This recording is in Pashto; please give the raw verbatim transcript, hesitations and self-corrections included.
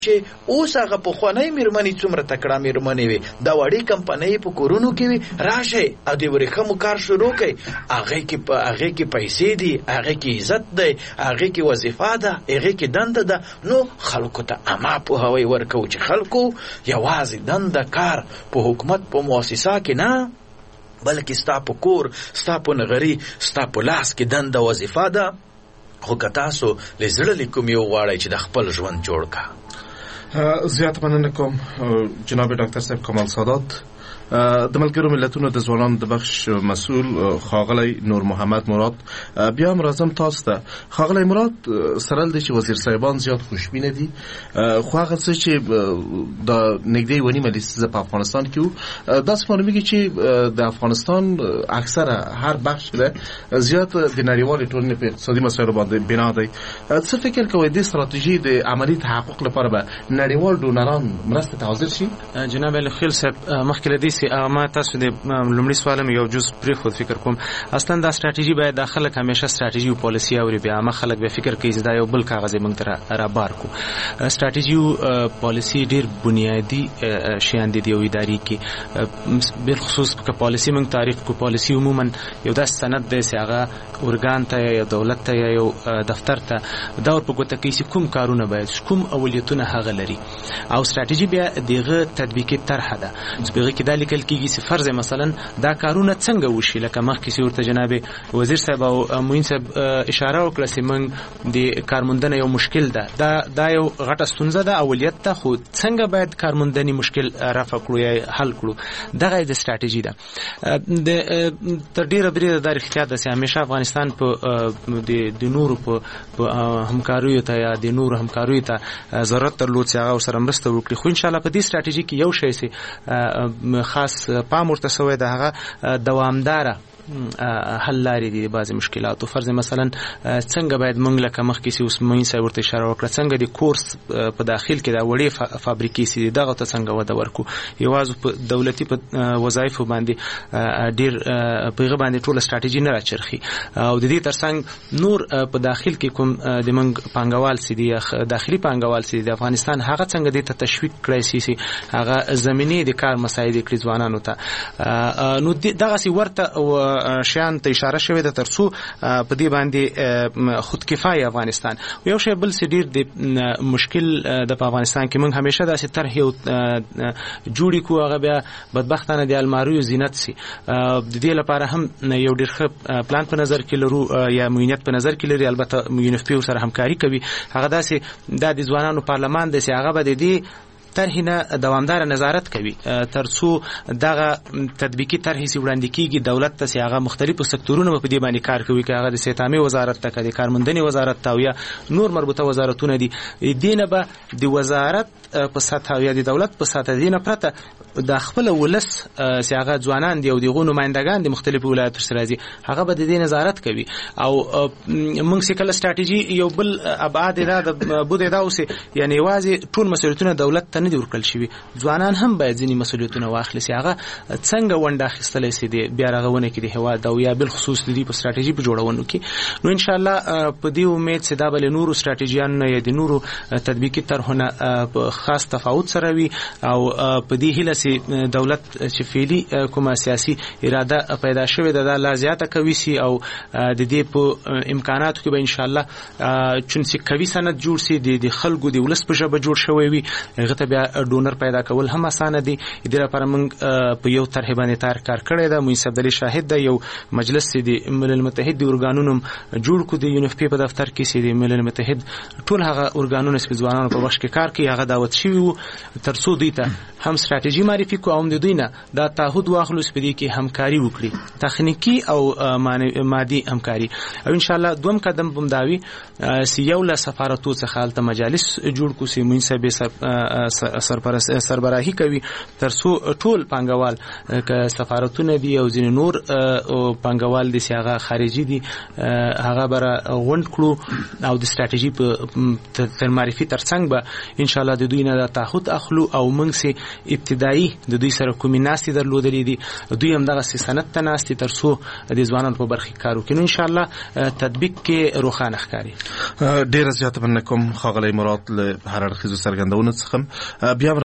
چې اوس هغه پخوانۍ مېرمنې څومره تکړه مېرمنې وي، د وړې کمپنۍ په کورونو کې وي، راشئ او د ورېښمو کار شروع کړئ. هغې کې هغې کې پیسې دي، هغې کې عزت دی، هغې کې وظیفه ده، هغې کې دنده ده. نو خلکو ته عامه پوهاوی ورکوو چې خلکو یوازې دنده کار په حکومت په مؤسسه کې نه، بلکې ستا په کور، ستا په نغري، ستا په لاس کې دنده وظیفه ده. خو که تاسو له زړه له کومې وغواړئ چې د خپل ژوند جوړ کړه. زیات مننه کوم جناب ډاکټر صاحب کمال سادات، د ملګرو ملتونو د ځوانانو د بخش مسؤل ښاغلی نور محمد مراد. بیا هم راځم تاسو ته ښاغلی مراد، سره له دې چې وزیر صاحبان زیات خوشبینه دي، خو هغه څه چې د نږدې یوه نیمه لسیزه په افغانستان کې وو، داسې معلومیږي چې د افغانستان اکثره هر بخش ده زیات د نړیوالې ټولنې په اقتصادي مسایلو باندې بنا دی. څه فکر کوئ دې ستراتیژي د عملي تحقق لپاره به نړیوال ډونران مرسته ته حاضر شي؟ جناب الخلیل صاحب، مخکې له دې ما تاسو د لومړي سوال مې یو جز پرې خود فکر کوم. اصلا دا ستراتیژي باید د خلک همیشه ستراتیژي او پالیسي اوري، بیا ما خلک به فکر کوي چې دا یو بل کاغذ موږ ته را بار کو. ستراتیژي او پالیسي ډیر بنیادی شیان دي د ادارې کې، بل خصوص که پالیسي موږ تعریف کو. پالیسي عموما یو داس سند دی چې هغه ارګان ته یا دولت ته یا یو دفتر ته دا ور په ګوته کوي چې کوم کارونه باید کوم اولیتونه هغه لري، او ستراتیژي بیا دغه تطبیقي طرحه ده چې بغیر کې د لیکل کېږي چې فرض مثلا دا کارونه څنګه وشي. لکه مخکې چې ورته جناب وزیر صاحب او معین صاحب اشاره وکړه چې موږ د کارموندنې یو مشکل ده، دا دا یو غټه ستونزه ده، اولیت ته خو څنګه باید کارموندنې مشکل رفع کړو یا حل کړو، دغه د ستراتیژي ده. د تر ډیره بریده دا اختیار ده چې همیشه افغانستان په د نورو په همکاریو ته یا د نورو همکاریو ته ضرورت درلود چې هغه ورسره مرسته وکړي. خو انشاءالله په دې ستراتیژي کې یو شی چې خاص پام ورته شوی د هغه دوامداره حل لارې دي بعضې مشکلاتو. فرض مثلا څنګه باید موږ لکه مخکې چې اوس معین صاحب ورته اشاره وکړه، څنګه د کورس په داخل کې د وړې فابریکې چې دي دغه ته څنګه وده ورکو. یوازې په دولتي په وظایفو باندې ډېر په هغه باندې ټوله ستراتیژي نه راچرخي، او د دې ترڅنګ نور په داخل کې کوم د موږ پانګوال چې دي یا داخلي پانګوال چې دي د افغانستان، هغه څنګه دې ته تشویق کړی شي چې هغه زمینې د کار مساعد کړي ځوانانو ته. نو دغسې ورته شیان ته اشاره شوې ده ترڅو په دې باندې خود کفایه افغانستان. یو شی بل چې ډېر د مشکل د په افغانستان کې موږ همیشه داسې طرح یو جوړې کړو، هغه بیا بدبختانه د الماریو زینت سي. د دې لپاره هم یو ډېر ښه پلان په نظر کې لرو یا معینیت په نظر کې لري، البته یو ان اف پی سره همکاري کوي. هغه داسې دا د ځوانانو پارلمان دی چې هغه به د دې طرح نه دوامدار نظارت کوي ترڅو دغه تطبیقي طرح سي وړاندې کیږي دولت ته، چې هغه مختلفو سکتورونو په دې باندې کار کوي، که هغه د استعماري وزارت ته، که د کارموندنې وزارت ته، او یا نور مربوطه وزارتونه دي. دینه به د وزارت په سطح یا د دولت په سطح دینه پرته د خپل ولس چې هغه ځوانان دي او دغه نمائندگان د مختلفو ولایتو سره راځي، هغه به د دې نظارت کوي. او موږ چې کله ستراتیژي یو بل ابعاد دا د بده دا اوسه، یعنی واځي ټول مسؤلیتونه دولت ته نه دی ورکړل شوی، ځوانان هم باید ځینې مسؤلیتونه واخلي چې هغه څنګه ونډه اخیستلی شي د بیا رغونه کې د هېواد او یا بالخصوص د دې په ستراتیژي په جوړولو کې. نو انشاءالله په دې امید چې دا به له نورو ستراتیژیانو یا د نورو تطبیقي طرحونه په خاص تفاوت سره وي، او په دې هیله چې دولت چې فعلي کومه سیاسي اراده پیدا شوې ده دا لا زیاته کوي سي، او د دې په امکاناتو کې به انشاءالله چون چې کوي سند جوړ سي، د خلکو د ولس په ژبه جوړ شوی وي، هغه ته بیا ډونر پیدا کول هم اسانه دي. دې لپاره موږ په یو طرح باندې تار کار کړی ده. معین صاحب علی شاهد ده یو مجلس د ملل متحد د ارګانونو جوړ کړ د یو ان اف پی په دفتر کې چې د ملل متحد ټول هغه ارګانونه چې ځوانانو په بخش کې کار کوي هغه دعوت شوی وو ترڅو دوی ته هم ستراتیژي معرفي کو، او د دوی نه دا تعهد واخلو چې په دې کې همکاري وکړي، تخنیکی او مادي همکاري. او ان شاء الله دوم قدم بمداوي چې یو له سفارتو څخه حالت مجالس جوړ کو چې معین صاحب سربراهي کوي ترڅو ټول پانګوال ک سفارتونه دي او ځین نور پانګوال دي چې هغه خارجي دي هغه بر غونډ کړو او د ستراتیژي په تر معرفي ترڅنګ به ان شاء الله د دوی نه تعهد اخلو او موږ سي ابتدایي د دوی سره کومې ناستې درلودلې دي دوی هم دغه سند ته ناستې ترڅو د ځوانانو په برخه کار وکړي ان شاء الله تطبیق کې روښانه ښکاري. ډیر زیات مننه کوم ښاغلی مراد له هر اړخیزو څرګندونو څخه. بیا